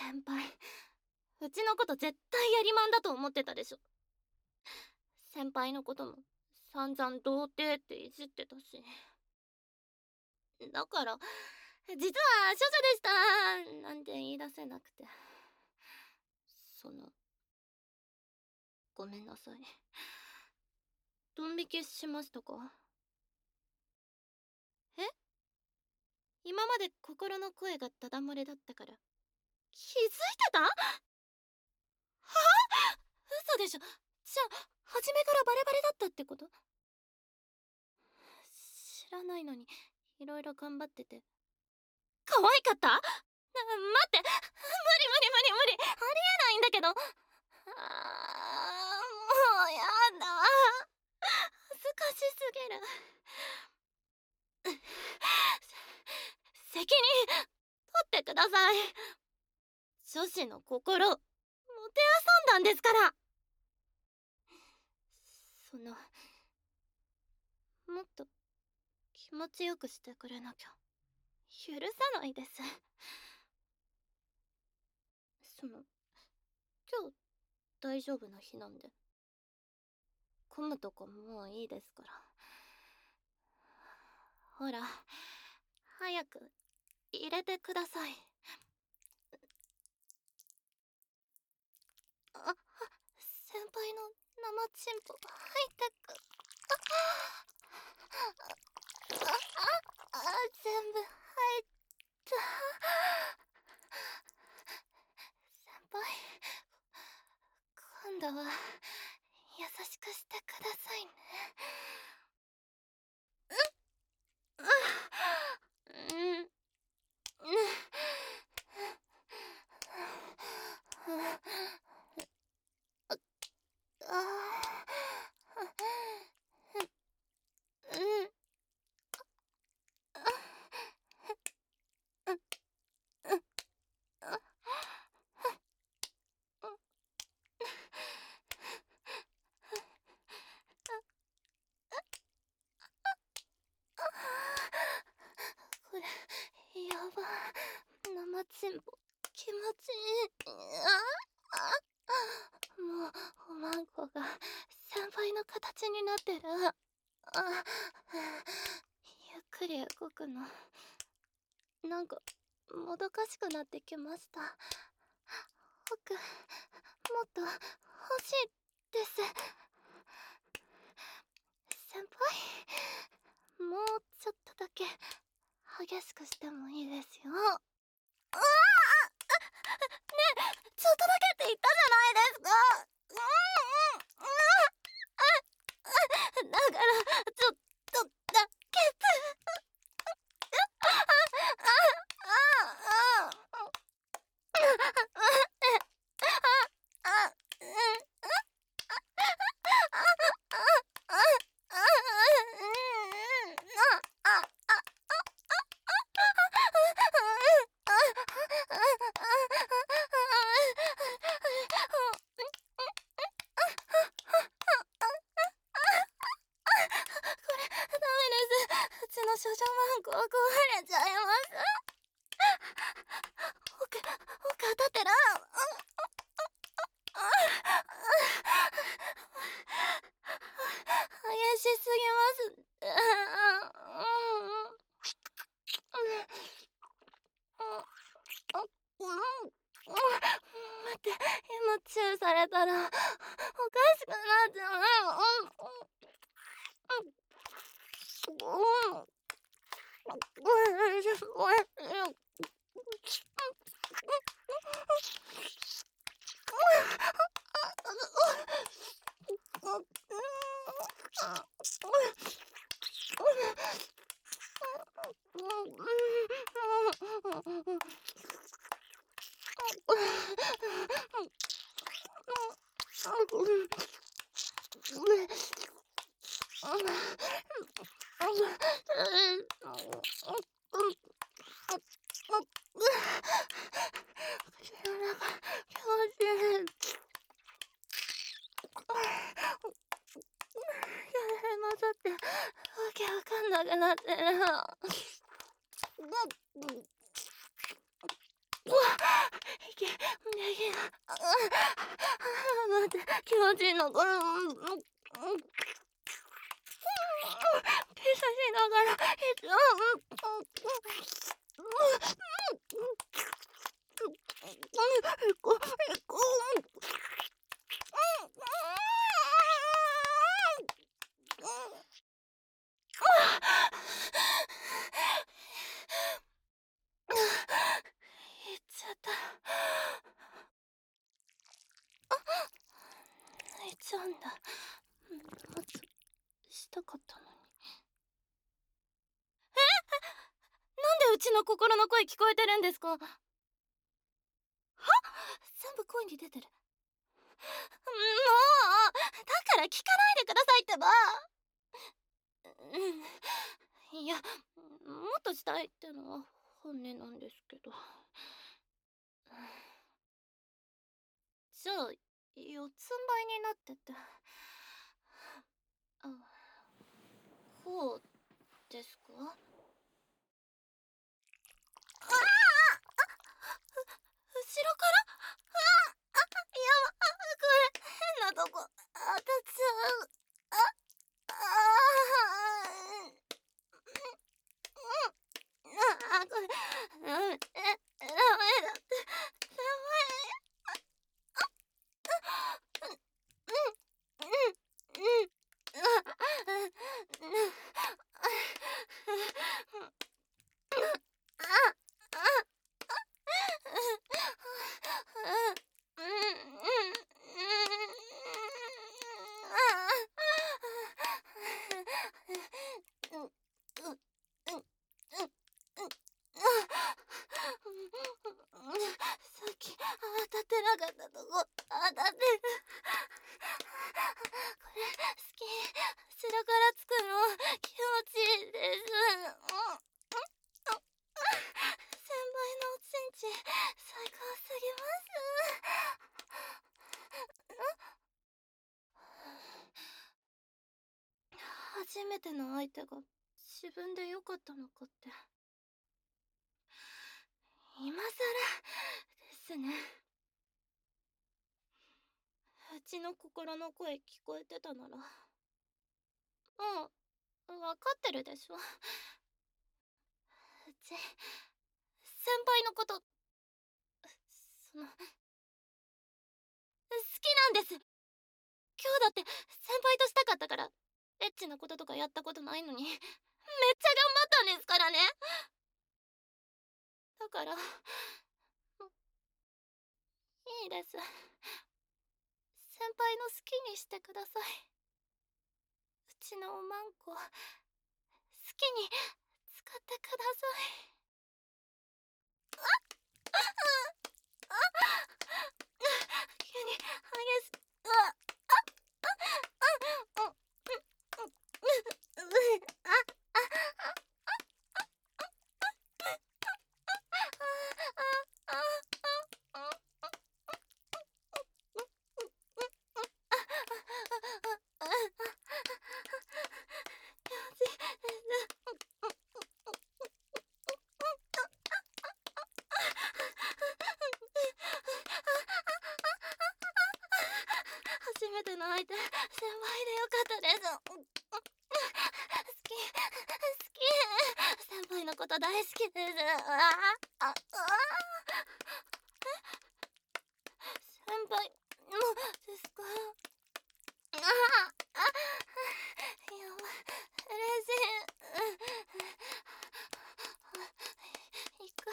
先輩、うちのこと絶対やりまんだと思ってたでしょ。先輩のことも散々童貞っていじってたし。だから、実は処女でしたなんて言い出せなくて。ごめんなさい。ドン引きしましたか？え？今まで心の声がダダ漏れだったから気づいてた？はあ？嘘でしょ。じゃあ初めからバレバレだったってこと？知らないのにいろいろ頑張ってて可愛かった？待って、無理無理無理無理、ありえないんだけど。もうやだ、恥ずかしすぎる。責任取ってください。女子の心もてあそんだんですから。もっと気持ちよくしてくれなきゃ許さないです。今日大丈夫な日なんで混むとこもういいですから。ほら早く入れてください。先輩の生チンポ入ってく。全部入った。先輩、今度は優しくしてくださいね。これやば、生チンポ気持ちいい。もうおまんこが先輩の形になってる。ゆっくり動くのなんかもどかしくなってきました。僕もっと欲しいです。先輩、もうちょっとだけ激しくしてもいいですよ。ねえ、ちょっとだけって言ったじゃないですか。だからちょっとだけってうちの少女マンコは壊れちゃいます。奥当たってる。激しすぎます。待って、今チューされたらおかしくなっちゃう。混ざってわけわかんなくなってる。うわっ、いけ息が待って気持ちいいのこれピスしながら行っちゃった。泣いちゃうんだ。もっとしたかったのに。なんでうちの心の声聞こえてるんですか？は？全部声に出てる。もうだから聞かないでくださいってば。いや、もっとしたいってのは本音なんですけど。じゃあ四つん這いになってて、あ、こうですか？後ろから？やば、これ変なとこ当たっちゃう。これダメだって。さっき当たってなかったとこ当たってる。これ好き。後ろからつくの気持ちいいです。先輩のおちんち最高すぎます。初めての相手が自分で良かったのかって今更ですね。うちの心の声聞こえてたならもう分かってるでしょ。うち先輩のことその好きなんです。今日だって先輩としたかったからエッチなこととかやったことないのにめっちゃ頑張ったんですからね。だからいいです。先輩の好きにしてください。うちのおまんこ好きに使ってください。急に激しく初めての相手先輩でよかったです。好き先輩のこと大好きです。先輩もですか？やば嬉しい。行く。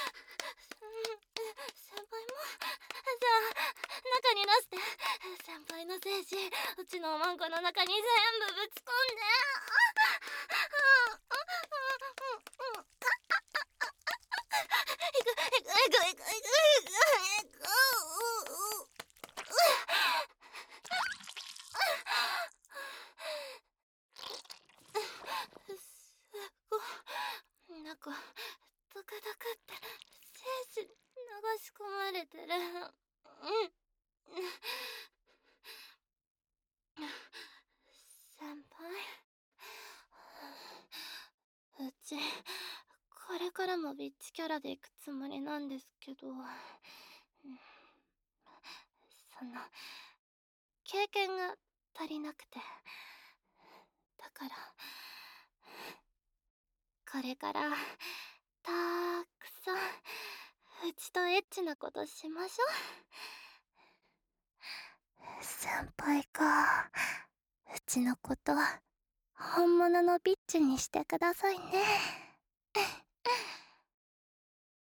先輩もじゃあ中に出して先輩の精子うちのおまんこの中に全部ぶち込んで。なんかドクドクって精子流し込まれてる。先輩、うちこれからもビッチキャラで行くつもりなんですけど、 経験が足りなくて。だからこれからたくさんうちとエッチなことしましょう。先輩か。うちのこと本物のビッチにしてくださいね。